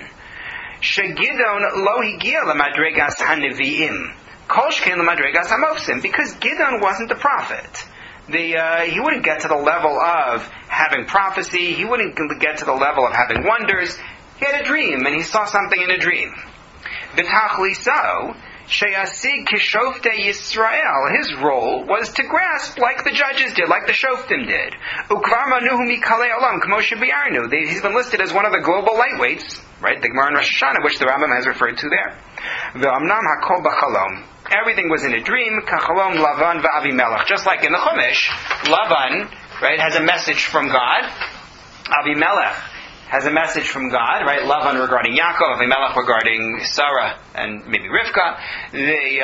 Shegidon lo higia l'madregas haneviim, kolshkin l'madregas hamofsim, because Gidon wasn't the prophet. The uh, he wouldn't get to the level of having prophecy. He wouldn't get to the level of having wonders. He had a dream, and he saw something in a dream. B'tachli so, sheyasig kishofte Yisrael. His role was to grasp like the judges did, like the shoftim did. Ukvar manuhu mikalei olam k'mo shebiarnu. He's been listed as one of the global lightweights. Right, the Gemara in Rosh Hashanah, which the Rambam has referred to there. V'amnam hakol b'chalom. Everything was in a dream. Kachalom Lavan v'Avimelech. Just like in the Chumash, Lavan, right, has a message from God. Avimelech has a message from God, right? Lavan regarding Yaakov, Avimelech regarding Sarah and maybe Rivka. They,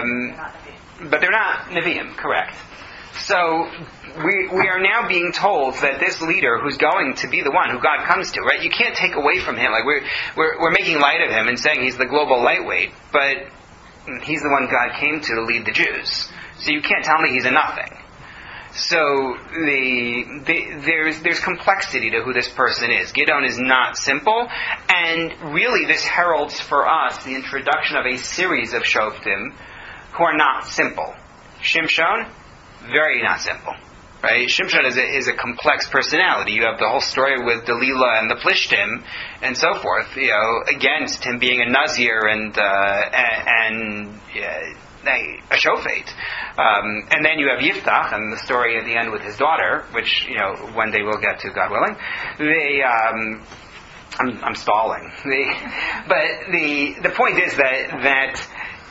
um, but they're not Nevi'im, correct? So we we are now being told that this leader who's going to be the one who God comes to, right? You can't take away from him. Like we're we're we're making light of him and saying he's the global lightweight, but he's the one God came to to lead the Jews. So you can't tell me he's a nothing. So the, the there's there's complexity to who this person is. Gidon is not simple, and really this heralds for us the introduction of a series of Shoftim who are not simple. Shimshon, very not simple, right? Shimshon is a, is a complex personality. You have the whole story with Delilah and the Plishtim and so forth, you know, against him being a Nazir and uh, and uh, a Shofet. Um, and then you have Yiftach and the story at the end with his daughter, which, you know, one day we'll get to, God willing. The um, I'm, I'm stalling. The, but the the point is that that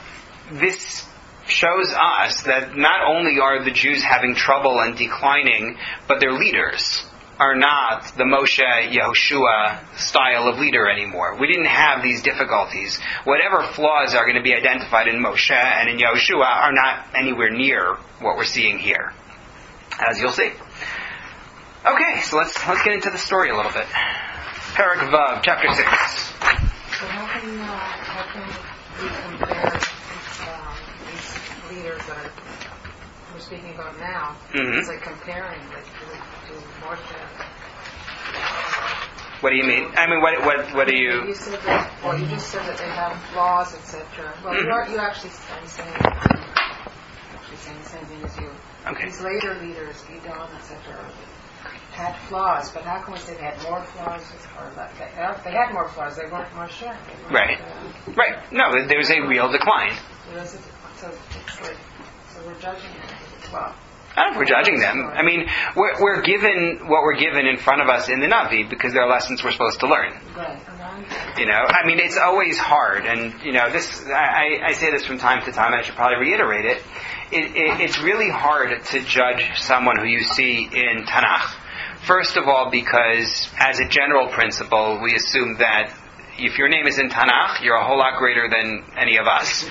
this shows us that not only are the Jews having trouble and declining, but their leaders are not the Moshe Yehoshua style of leader anymore. We didn't have these difficulties. Whatever flaws are going to be identified in Moshe and in Yehoshua are not anywhere near what we're seeing here, as you'll see. Okay, so let's let's get into the story a little bit. Parak Vav, chapter six. So how can, uh, how can we compare um, these leaders that are, we're speaking about now? Mm-hmm. It's like comparing like to, to Moshe. What do you mean? I mean, what what what do you? You said that. Well, you just said that they have laws, et cetera. Well, Mm-hmm. you are you actually are saying actually saying the same thing as you. Okay. These later leaders, Edom, et cetera, had flaws, but how can we say they had more flaws or less? They, they had more flaws. They weren't more sure. They weren't, Right. Uh, Right. No, there was a real decline. so it's like, so we're judging it. Well. I don't know if we're judging them. I mean, we're, we're given what we're given in front of us in the Navi because there are lessons we're supposed to learn. Right. You know, I mean, it's always hard, and you know, this. I, I say this from time to time, and I should probably reiterate it. It, it. It's really hard to judge someone who you see in Tanakh. First of all, because as a general principle, we assume that if your name is in Tanakh, you're a whole lot greater than any of us.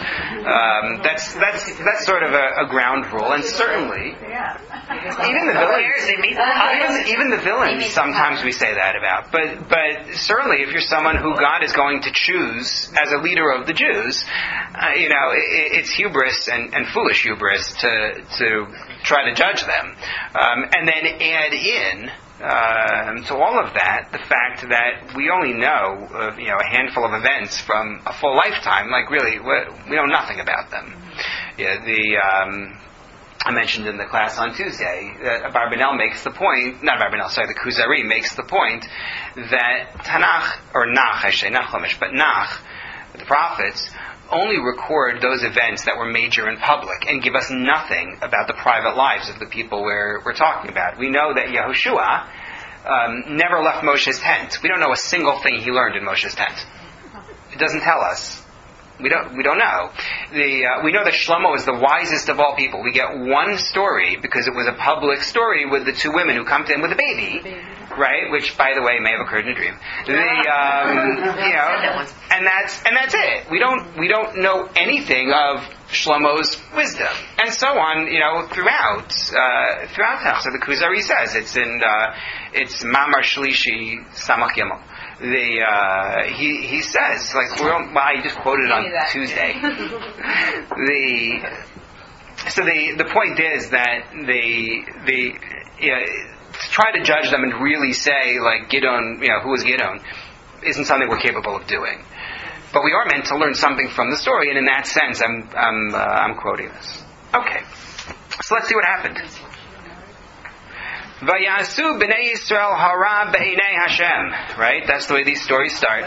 Um, that's that's that's sort of a, a ground rule, and certainly Yeah. even the villains, even, even the villains, sometimes we say that about. But but certainly, if you're someone who God is going to choose as a leader of the Jews, uh, you know, it, it's hubris and, and foolish hubris to to try to judge them, um, and then add in. Um, to all of that, the fact that we only know of, you know, a handful of events from a full lifetime, like really, we, we know nothing about them. Yeah, the um, I mentioned in the class on Tuesday that Abarbanel makes the point, not Abarbanel, sorry, the Kuzari makes the point that Tanakh, or Nach, I say, not Chumash, but Nach, the prophets, only record those events that were major in public and give us nothing about the private lives of the people we're, we're talking about. We know that Yehoshua um, never left Moshe's tent. We don't know a single thing he learned in Moshe's tent. It doesn't tell us. We don't. We don't know. The uh, we know that Shlomo is the wisest of all people. We get one story because it was a public story with the two women who come to him with a baby, right? Which, by the way, may have occurred in a dream. The um, you know, and that's and that's it. We don't we don't know anything of Shlomo's wisdom, and so on. You know, throughout uh, throughout Tanakh. So the Kuzari says it's in uh, it's Mamar Shlishi Samach Gimel. The uh, he he says like we're on, well, I just quoted it on Tuesday. the so the the point is that the the you know, to try to judge them and really say like Gidon, you know, who was Gidon, isn't something we're capable of doing. But we are meant to learn something from the story, and in that sense, I'm I'm uh, I'm quoting this. Okay, so let's see what happened. Vayasu b'nei Yisrael hara b'einei Hashem. Right? That's the way these stories start.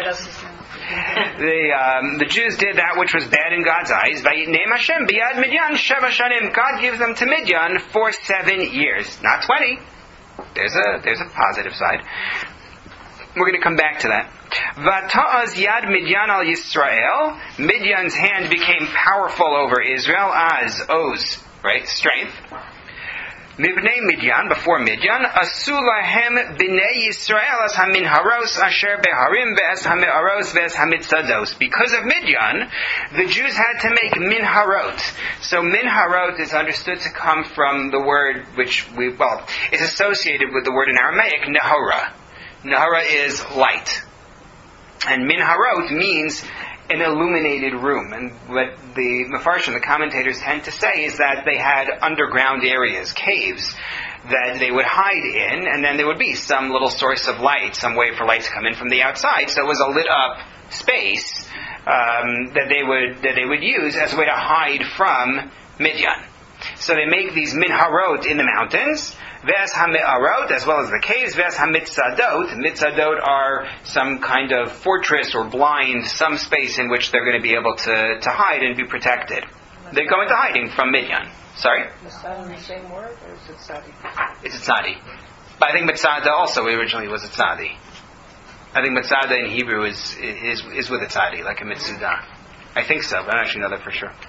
The um, the Jews did that which was bad in God's eyes. Vayitneim Hashem biyad Midyan sheva shanim. God gives them to Midyan for seven years, not twenty. There's a there's a positive side. We're going to come back to that. Vata'az yad Midyan al Yisrael. Midyan's hand became powerful over Israel. Az oz, right? Strength. Mibnei Midyan, before Midyan, asu lahem b'nei Yisrael as haminharos asher beharim ve'es hami'aros ve'es hamitzados. Because of Midyan, the Jews had to make minharot. So minharot is understood to come from the word which we, well, is associated with the word in Aramaic, nahora. Nahara is light. And minharot means an illuminated room. And what the Mefarshim, the commentators, tend to say is that they had underground areas, caves, that they would hide in, and then there would be some little source of light, some way for light to come in from the outside. So it was a lit up space um, that they would that they would use as a way to hide from Midyan. So they make these minharot in the mountains, Ves hami'arot, as well as the caves. Ves hamitzadot. Mitzadot are some kind of fortress or blind, some space in which they're going to be able to, to hide and be protected. They go into hiding from Midyan. Sorry? Is that the same word, or is it tzadi? It's a tzadi. But I think mitzada also originally was a tzadi. I think mitzada in Hebrew is is is with a tzadi, like a mitzudah. I think so, but I don't actually know that for sure.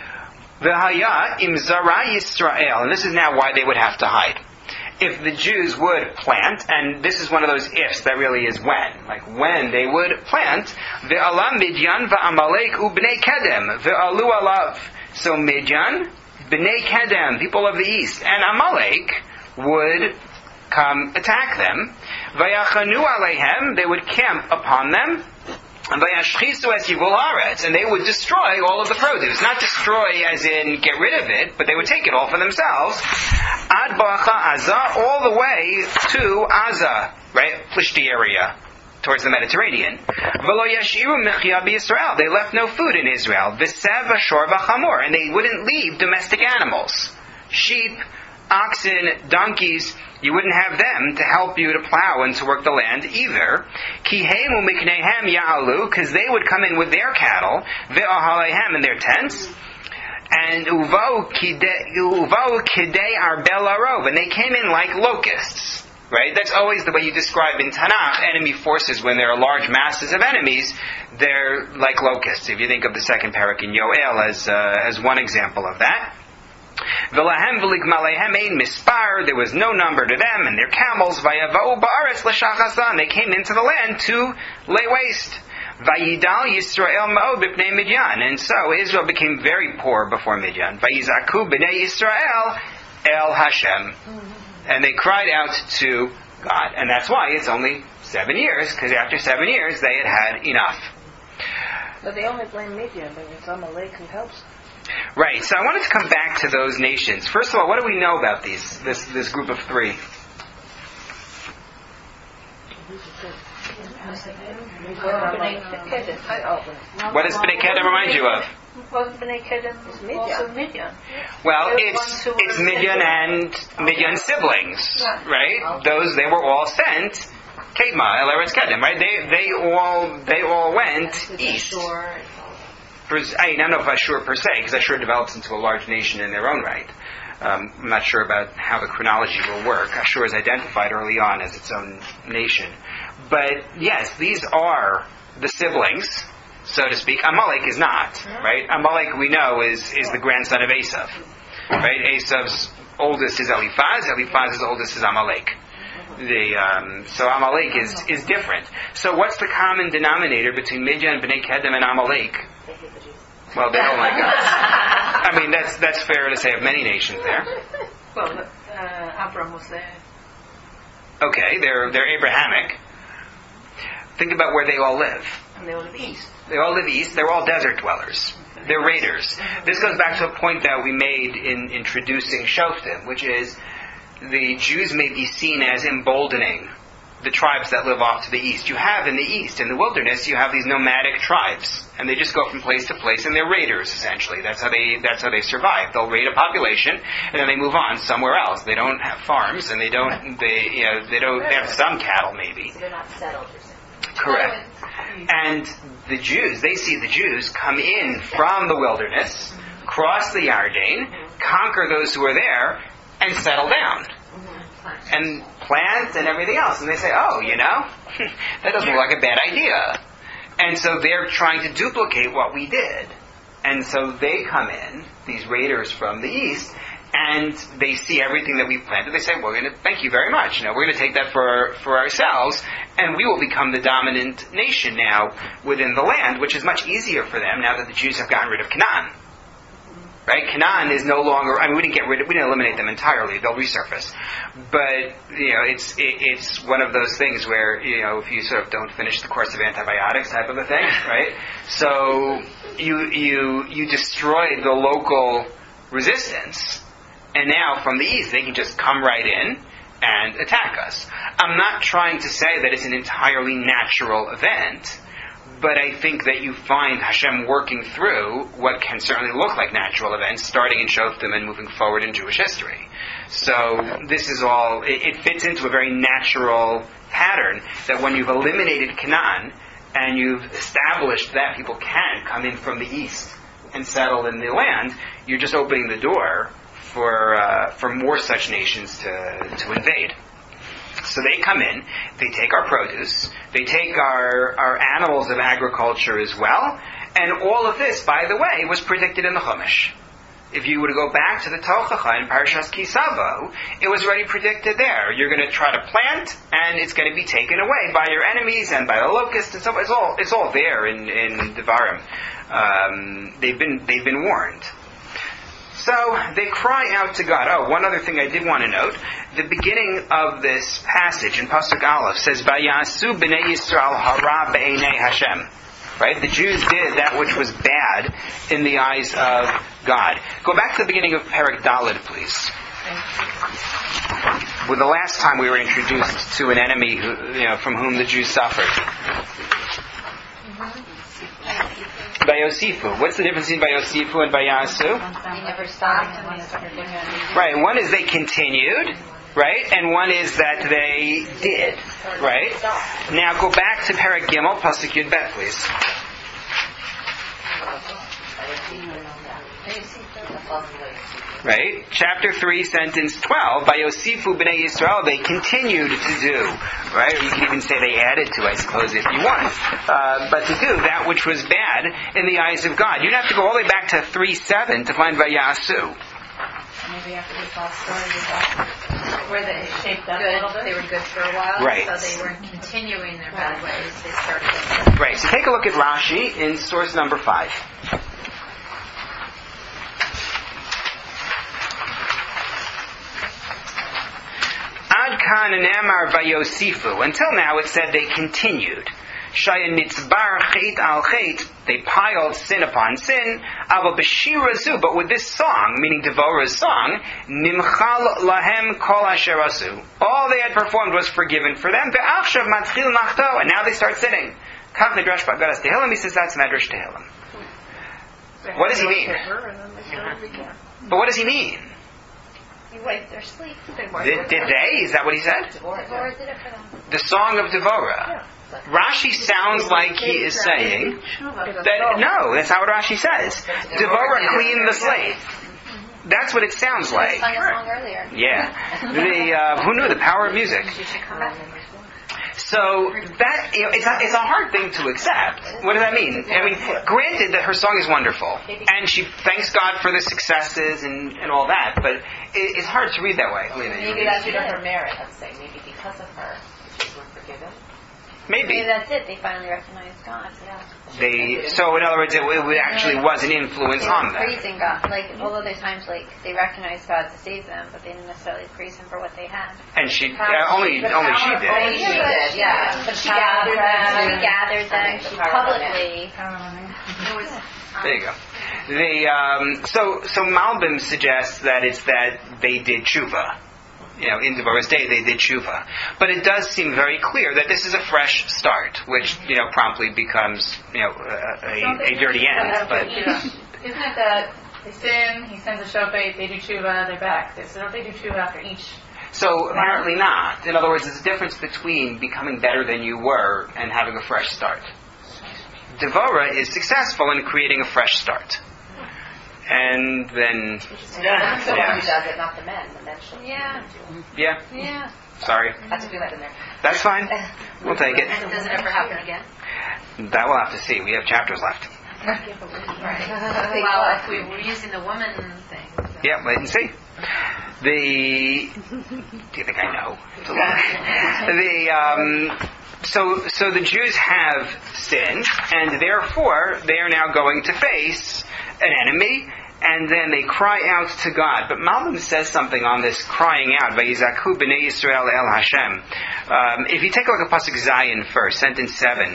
V'haya im zara Yisrael, and this is now why they would have to hide. If the Jews would plant, and this is one of those ifs that really is when, like when they would plant, ve'ala Midyan va'amalek u'bnei Kedem ve'alu alav. So Midyan, bnei Kedem, people of the east, and Amalek would come attack them. Vayachanu aleihem, they would camp upon them. And vayashchisu es yivul haaretz, and they would destroy all of the produce. Not destroy as in get rid of it, but they would take it all for themselves. Ad ba'acha Azah, all the way to Azah, right, Plishti area, towards the Mediterranean. V'lo yashiru mechya b'Yisrael, they left no food in Israel. V'sev ashor v'chamor, and they wouldn't leave domestic animals. Sheep, oxen, donkeys, you wouldn't have them to help you to plow and to work the land either. Kihemu miknehem ya'alu, because they would come in with their cattle, ve'ahalehem, in their tents, and uvau kidei arbel arov, and they came in like locusts. Right? That's always the way you describe in Tanakh enemy forces when there are large masses of enemies. They're like locusts. If you think of the second parak in Yoel as uh, as one example of that. V'lahem v'ligmalehem ein mispar, there was no number to them and their camels. Vayavau ba'aretz l'shachasan, they came into the land to lay waste. Vayidal Yisrael ma'od b'pnei Midyan, and so Israel became very poor before Midyan. Vayizaku b'nei Yisrael el Hashem, and they cried out to God, and that's why it's only seven years, because after seven years they had had enough. But they only blame Midian, but it's Amalek who helps. Right. So I wanted to come back to those nations. First of all, what do we know about these? This this group of three. What does Bnei Kedem remind you of? Was Bnei Kedem also Midian? Well, it's it's Midian and Midian siblings, right? Those they were all sent. Kedma, El Eretz Kedem, right? They they all they all went east. I don't know if Ashur per se, because Ashur develops into a large nation in their own right. Um, I'm not sure about how the chronology will work. Ashur is identified early on as its own nation. But yes, these are the siblings, so to speak. Amalek is not, right? Amalek, we know, is, is the grandson of Esav. Right? Esav's oldest is Eliphaz, Eliphaz's oldest is Amalek. The, um, so Amalek is, is different. So what's the common denominator between Midian, Bnei Kedem, and Amalek? Well, they don't like us. I mean, that's that's fair to say of many nations there. Well, uh, Abram was there. Okay, they're they're Abrahamic. Think about where they all live. And they all live east. They all live east. They're all desert dwellers. They're raiders. This goes back to a point that we made in introducing Shoftim, which is the Jews may be seen as emboldening the tribes that live off to the east. You have in the east, in the wilderness, you have these nomadic tribes, and they just go from place to place, and they're raiders essentially. That's how they that's how they survive. They'll raid a population, and then they move on somewhere else. They don't have farms, and they don't they you know they don't they have some cattle maybe. So they're not settled, you're saying. Correct. And the Jews, they see the Jews come in from the wilderness, cross the Yarden, conquer those who are there, and settle down. And plant and everything else. And they say, oh, you know, that doesn't look like a bad idea. And so they're trying to duplicate what we did. And so they come in, these raiders from the east, and they see everything that we planted. They say, we're going to, thank you very much. You know, we're going to take that for, for ourselves, and we will become the dominant nation now within the land, which is much easier for them now that the Jews have gotten rid of Canaan. Right? Canaan is no longer, I mean, we didn't get rid of, we didn't eliminate them entirely, they'll resurface. But, you know, it's, it, it's one of those things where, you know, if you sort of don't finish the course of antibiotics type of a thing, right? So, you, you, you destroy the local resistance, and now from the east they can just come right in and attack us. I'm not trying to say that it's an entirely natural event, but I think that you find Hashem working through what can certainly look like natural events, starting in Shoftim and moving forward in Jewish history. So this is all, it, it fits into a very natural pattern that when you've eliminated Canaan and you've established that people can come in from the east and settle in the land, you're just opening the door for uh, for more such nations to to invade. So they come in, they take our produce, they take our, our animals of agriculture as well, and all of this, by the way, was predicted in the Chumash. If you were to go back to the Tochacha in Parashas Ki Savo, it was already predicted there. You're going to try to plant, and it's going to be taken away by your enemies and by the locusts, and so it's all it's all there in in Devarim. Um, they've been they've been warned. So they cry out to God. Oh, one other thing I did want to note. The beginning of this passage in Pasuk Aleph says, Vayasu b'nei Yisrael hara b'einei Hashem. Right? The Jews did that which was bad in the eyes of God. Go back to the beginning of Perek Daled, please. Well, the last time we were introduced to an enemy who, you know, from whom the Jews suffered. Vayosifu. What's the difference between Vayosifu and Vayasu? They never stopped and they started doing it. Right. One is they continued, right? And one is that they did, right? Now go back to Perek Gimel, Pasuk Yud Bet, please. Right? Chapter three, sentence twelve. By Yosifu b'nei Yisrael, they continued to do. Right? Or you can even say they added to, I suppose, if you want. Uh, but to do that which was bad in the eyes of God. You'd have to go all the way back to three seven to find Vayasu. Maybe after this last story, Where they shaped up a good, little bit. they were good for a while, Right. so they weren't continuing their bad ways. They started getting Right. So take a look at Rashi in source number five. Ad kan nemar vayosifu. Until now, it said they continued. Shaya nitzbar chet al chet. They piled sin upon sin. Aval b'shira zu. But with this song, meaning Devorah's song, nimchal lahem kol asher asu. All they had performed was forgiven for them. Ve'achshav matchil nachto. And now they start sinning. Kach nedrash b'agadas tehillim. He says that's medrash tehillim. What does he mean? But what does he mean? You wiped their sleep. Did, did they? Is that what he said? Devorah did it for them. The song of Devorah. Rashi sounds like he is saying that, no, that's not what Rashi says. Devorah cleaned the slate. That's what it sounds like. Sung a song earlier. Yeah. The, uh, who knew the power of music? So that, you know, it's a, it's a hard thing to accept. What does that mean? I mean, granted that her song is wonderful, and she thanks God for the successes and, and all that, but it, it's hard to read that way. Maybe that's due to her merit, let's say. Maybe because of her, she was forgiven. Maybe. Maybe that's it. They finally recognized God. Yeah. They, so in other words, it, it actually was an influence They on were them. praising God. Like, although there's times like they recognized God to save them, but they didn't necessarily praise Him for what they had. And she, uh, only, only she did. Only she did, yeah. But She gathered them. She them. gathered them. She publicly. There you go. The, um, so, so Malbim suggests that it's that they did tshuva. You know, in Devorah's day, they did tshuva. But it does seem very clear that this is a fresh start, which, you know, promptly becomes, you know, a, a, a dirty end. But Isn't it that they sin, he sends a shofet, they do tshuva, they're back. So don't they do tshuva after each? so apparently not. In other words, there's a difference between becoming better than you were and having a fresh start. Devorah is successful in creating a fresh start. And then... Yeah, the woman who does it, not the men. The men should Yeah. Yeah. Yeah. Sorry. That's a good in there. That's fine. We'll take it. Does it ever happen again? That we'll have to see. We have chapters left. Right. Well, if we were using the woman thing. So. Yeah, wait and see. The... Do you think I know? the... Um, so, so the Jews have sinned, and therefore they are now going to face an enemy, and then they cry out to God. But Malbim says something on this crying out, Vayizaku b'nei Yisrael el Hashem. Um, if you take a look at Pasuk Zayin first, sentence seven,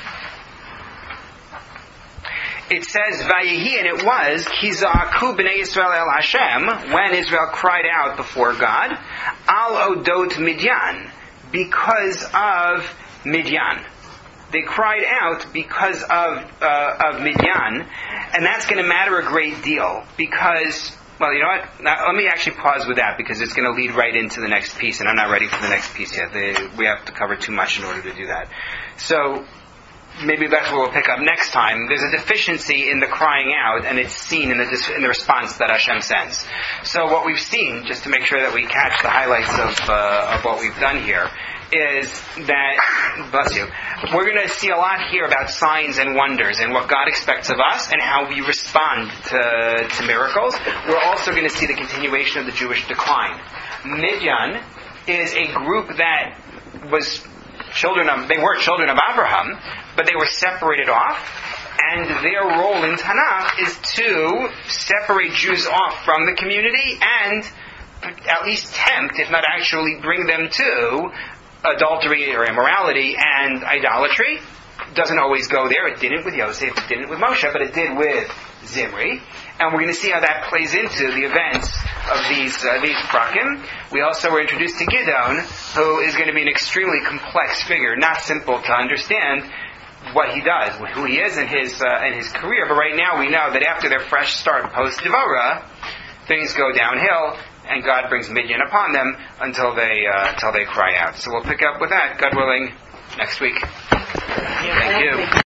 it says, Vayehi, and it was, Kizaku b'nei Yisrael el Hashem, when Israel cried out before God, Al Odot Midyan, because of Midyan. They cried out because of uh, of Midyan, and that's going to matter a great deal because, well, you know what? Now, let me actually pause with that because it's going to lead right into the next piece, and I'm not ready for the next piece yet. They, we have to cover too much in order to do that. So maybe that's what we'll pick up next time. There's a deficiency in the crying out, and it's seen in the dis- in the response that Hashem sends. So what we've seen, just to make sure that we catch the highlights of uh, of what we've done here, is that, bless you, we're going to see a lot here about signs and wonders and what God expects of us and how we respond to, to miracles. We're also going to see the continuation of the Jewish decline. Midyan is a group that was children of, they were children of Abraham, but they were separated off and their role in Tanakh is to separate Jews off from the community and at least tempt, if not actually bring them to adultery or immorality and idolatry. It doesn't always go there. It didn't with Yosef, it didn't with Moshe, but it did with Zimri. And we're going to see how that plays into the events of these uh, these prakim. We also were introduced to Gidon, who is going to be an extremely complex figure, not simple to understand what he does, who he is, and his uh, and his career. But right now we know that after their fresh start post Devorah, things go downhill, and God brings Midian upon them until they uh, until they cry out. So we'll pick up with that, God willing, next week. Thank you.